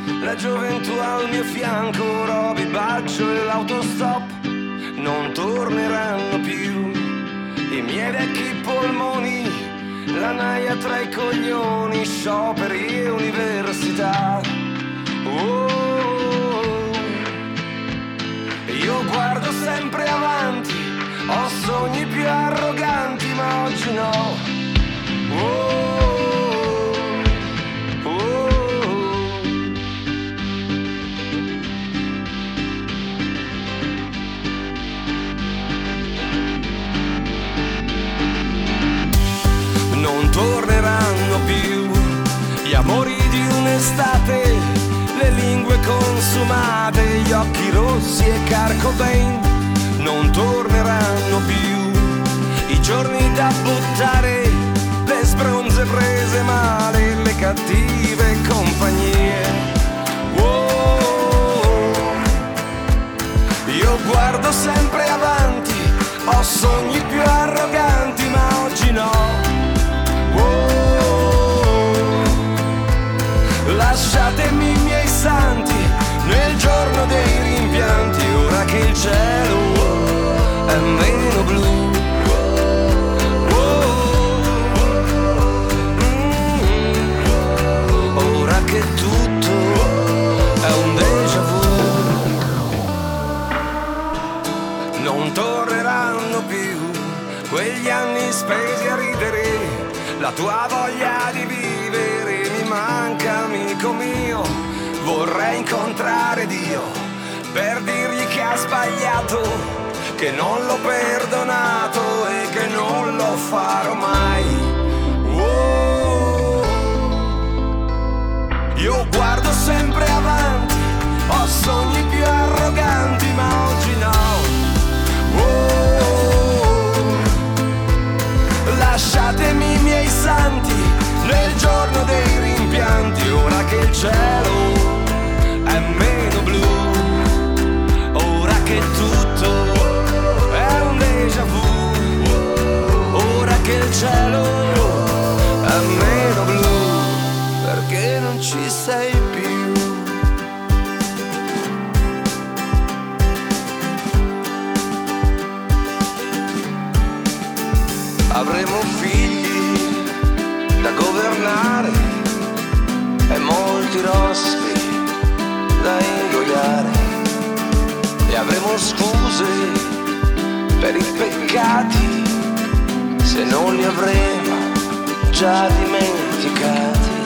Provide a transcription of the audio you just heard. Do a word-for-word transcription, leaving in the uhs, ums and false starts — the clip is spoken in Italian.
la gioventù al mio fianco, Roby Baggio e l'autostop non torneranno più. I miei vecchi polmoni, la naia tra i coglioni, scioperi e università. Oh, io guardo sempre avanti, ho sogni più arroganti, ma oggi no. Oh, non torneranno più gli amori di un'estate, le lingue consumate, gli occhi rossi e Kurt Cobain. Non torneranno più i giorni da buttare, le sbronze prese male, le cattive compagnie. Oh, io guardo sempre avanti, ho sogni più arroganti, ma oggi no. Lasciatemi i miei santi nel giorno dei rimpianti, ora che il cielo è meno blu. Mm, ora che tutto è un déjà vu. Non torneranno più quegli anni spesi a ridere, la tua voglia di vivere mi manca, amico mio. Vorrei incontrare Dio per dirgli che ha sbagliato, che non l'ho perdonato e che non lo farò mai. Oh, io guardo sempre avanti, ho sogni più arroganti, ma oggi no. Oh, lasciatemi i miei santi nel giorno dei rimpianti, ora che il cielo è meno blu, ora che tutto è un déjà vu, ora che il cielo è meno blu, perché non ci sei più. Avremo figli da governare e molti rospi da ingoiare, e avremo scuse per i peccati se non li avremo già dimenticati.